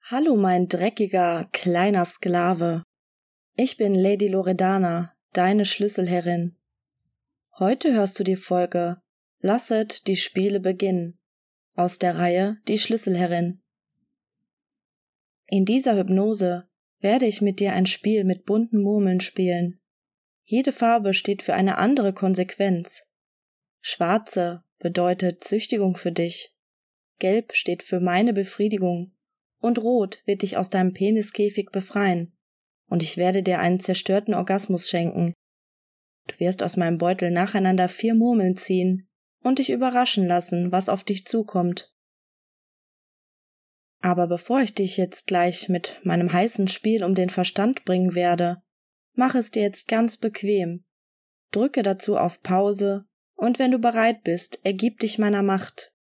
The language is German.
Hallo, mein dreckiger, kleiner Sklave. Ich bin Lady Loredana, deine Schlüsselherrin. Heute hörst du die Folge Lasset die Spiele beginnen aus der Reihe Die Schlüsselherrin. In dieser Hypnose werde ich mit dir ein Spiel mit bunten Murmeln spielen. Jede Farbe steht für eine andere Konsequenz. Schwarze bedeutet Züchtigung für dich. Gelb steht für meine Befriedigung. Und Rot wird dich aus deinem Peniskäfig befreien. Und ich werde dir einen zerstörten Orgasmus schenken. Du wirst aus meinem Beutel nacheinander 4 Murmeln ziehen und dich überraschen lassen, was auf dich zukommt. Aber bevor ich dich jetzt gleich mit meinem heißen Spiel um den Verstand bringen werde, mach es dir jetzt ganz bequem. Drücke dazu auf Pause und wenn du bereit bist, ergib dich meiner Macht.